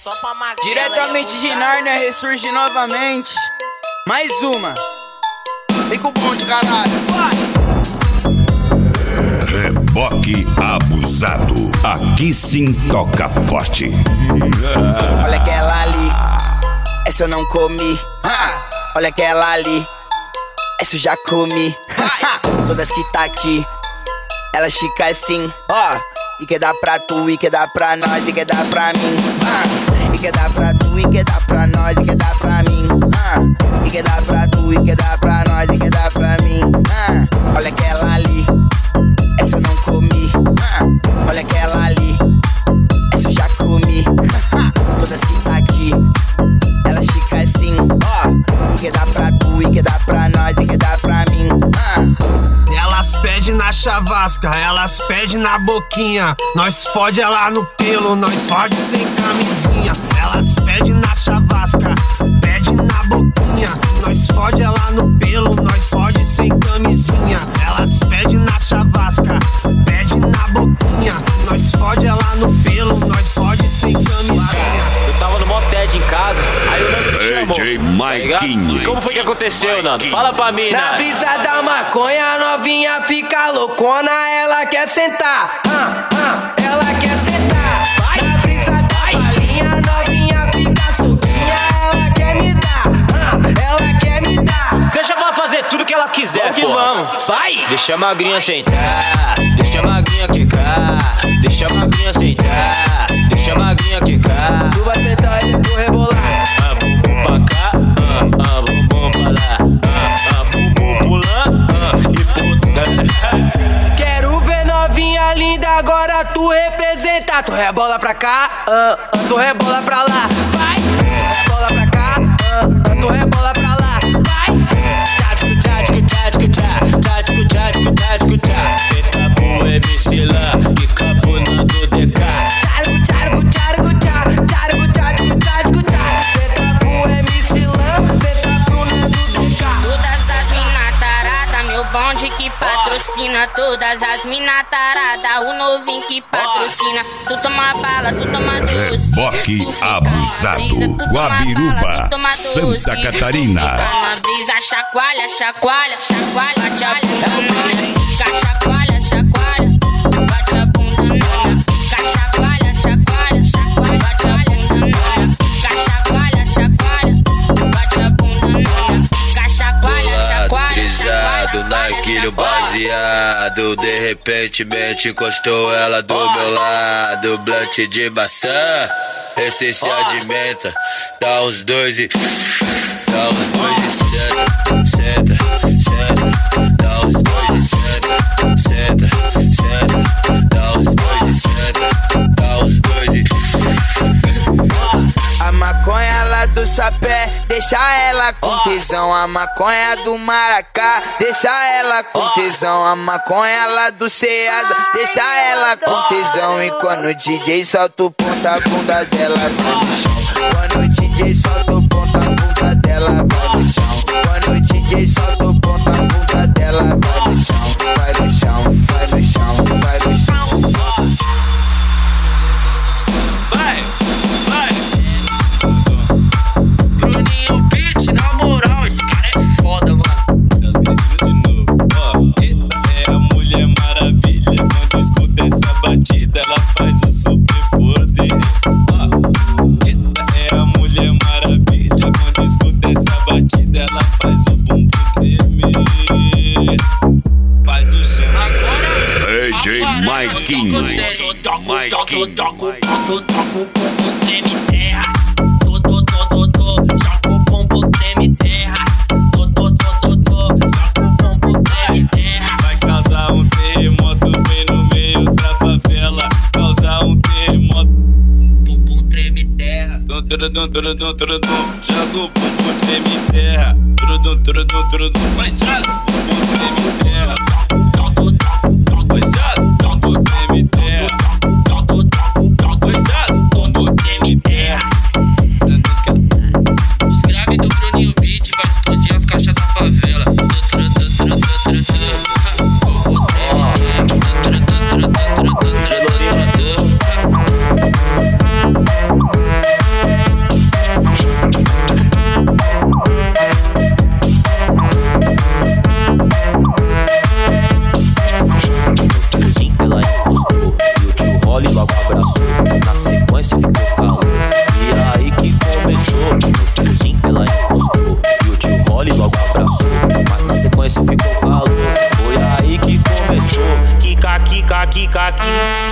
só pra magrela. Diretamente de Nárnia, ressurge novamente. Mais uma. Vem com o bonde, caralho. Vai! Reboque abusado. Aqui sim toca forte. Olha aquela ali. Essa eu não comi. Olha aquela ali. Essa eu já comi. Todas que tá aqui, elas ficam assim, ó. E quer dar pra tu, e quer dar pra nós, e quer dar pra mim. E quer dar pra tu, e quer dar pra nós, e quer dar pra mim. E quer dar pra tu, e quer dar pra nós, e quer dar pra mim. Olha aquela ali, essa eu não comi. Olha aquela ali, essa eu já comi. Todas que tá aqui, elas ficam assim, ó. E quer dar pra tu, e quer dar pra nós, e quer dar pra mim. Elas pedem na chavasca, elas pedem na boquinha. Nós fode ela no pelo, nós fode sem camisinha. Elas pedem na chavasca, pede na boquinha. Nós fode ela no pelo, nós fode sem camisinha. Elas pedem na chavasca, pede na boquinha. Nós fode ela no pelo, nós fode sem camisinha. Eu tava no motel em casa, aí o Nando me chamou. DJ Tá Maikinho. e como foi que aconteceu, Nando? Fala pra mim, Na Nando. brisa da maconha, a novinha fica loucona, ela quer sentar. Ela quer sentar. Na brisa da balinha, a novinha fica soltinha, ela quer me dar. Ela quer me dar. Deixa pra fazer tudo que ela quiser, Vamos que pô. vamos. Vai! Deixa a magrinha sentar, deixa a magrinha quicar, deixa a magrinha sentar, deixa a magrinha quicar. Tu vai sentar e depois rebolar. Bumbum pra cá, bumbum pra lá, bumbum pulando e puta. Quero ver novinha linda, agora tu representa. Tu rebola pra cá, tu rebola pra lá. Vai! Tu rebola pra cá, tu rebola pra lá. Vai! Tchatco, tchatco, tchatco, tchatco, tchatco, tchatco, tchatco. Senta pro MC Lan, que capuna do DK. Tchargo, tchargo, tchargo, tchargo, tchargo, tchargo, tchargo, tchargo. Senta pro MC Lan, senta pro Nando DK. Todas as mina tarada, meu bonde que patrocina. Todas as mina tarada, o novinho que patrocina. Tu toma bala, tu toma doce. Reboque Tu fica na abusado. brisa, tu toma Guabiruba, bala, tu toma Santa doce. Catarina. Tu fica na brisa, chacoalha, chacoalha, chacoalha. Bate a bunda na fica, chacoalha, chacoalha. Bate a bunda na fica, chacoalha, chacoalha, chacoalha. Bate a bunda na fica, chacoalha, chacoalha. Bate a bunda na fica, chacoalha, chacoalha. Brisado naquele baseado, de repente mente encostou ela do meu lado. Blunt de maçã, essência de menta. Dá uns dois e senta, senta, senta. Dá uns dois e senta, senta, senta. Dá uns dois e senta, dá uns dois e. A maconha lá do sapé, deixa ela com tesão. A maconha do maracá, deixa ela com tesão. A maconha lá do Ceasa, deixa ela com tesão. E quando o DJ solta o ponta, a bunda dela vai no chão. Quando o DJ solta o ponta, a bunda dela vai no chão. Quando o DJ solta o ponta, a bunda dela vai no chão. Vai no chão, vai no chão, vai no chão. Vai, vai. Bruninho Beat, na moral, esse cara é foda, mano. De novo, ó. Eita, é a Mulher Maravilha. Quando escuta essa batida, ela faz o super poder. Ó. Eita, é a Mulher Maravilha. Quando escuta essa batida, ela faz o bumbum tremer. Faz o chão. DJ Maikinho. Vai causar um terremoto bem no meio da favela. Causar um terremoto. Bumbum treme terra. Joga o bumbum treme terra. Vai já, bumbum treme terra. Vai já, bumbum treme terra. Vai já, bumbum treme terra. Os graves do Bruninho Beat vai explodir as caixas da favela. passou, na sequência ficou calor. E aí que começou, no friozinho ela encostou e o tio Rolly logo abraçou. Mas na sequência ficou calor, foi aí que começou. Kika, kika, kika, kika.